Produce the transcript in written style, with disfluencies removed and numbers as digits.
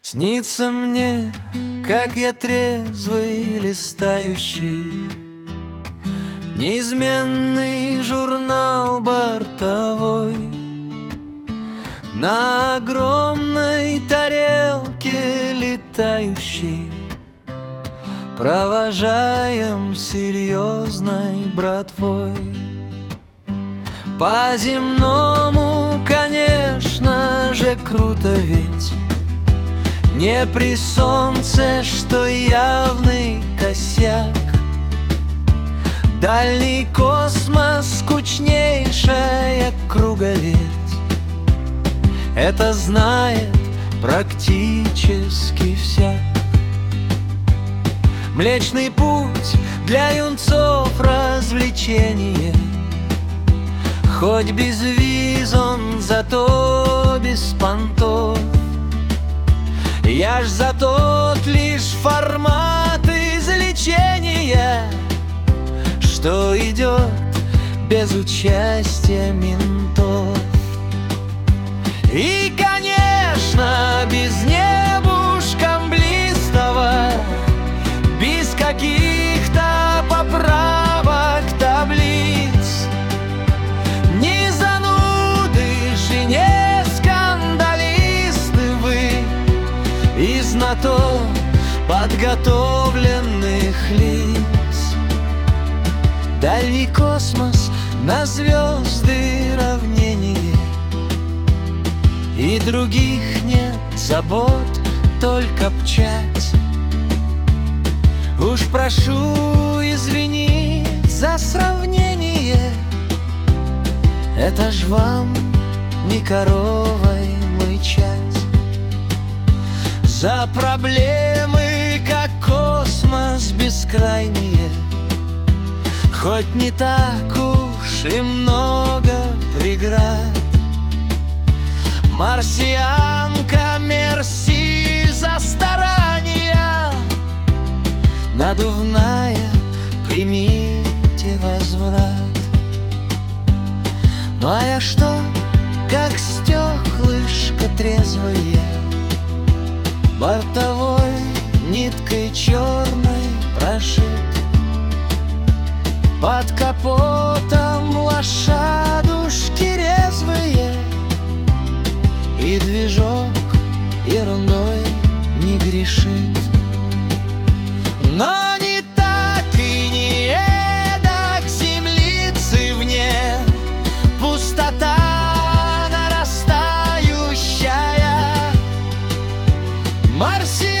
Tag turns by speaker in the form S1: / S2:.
S1: Снится мне, как я трезвый листающий неизменный журнал бортовой. На огромной тарелке летающей провожаем серьезной братвой. По-земному, конечно же, круто, ведь не при солнце, что явный косяк. Дальний космос, скучнейшая круговерть, это знает практически всяк. Млечный путь для юнцов развлечение, хоть без виз он, зато без понтов. Я ж за тот лишь формат излечения, что идет без участия ментов. И, конечно, без небушка мглистого, без каких-то поправок таблиц. Не зануды же, не скандалисты вы, из знаток подготовленных лиц. Дальний космос на звезды равнение, и других нет забот, только пчать. Уж прошу извинить за сравнение, это ж вам не коровой мычать. За проблемы, как космос бескрайние, хоть не так уж и много преград. Марсианка, мерси за старания, надувная, примите возврат. Ну а я что, как стеклышко трезвое, бортовой ниткой черной прошит. Под капотом лошадушки резвые, и движок ерундой не грешит. Но не так и не эдак землицы вне, пустота нарастающая. Марсианка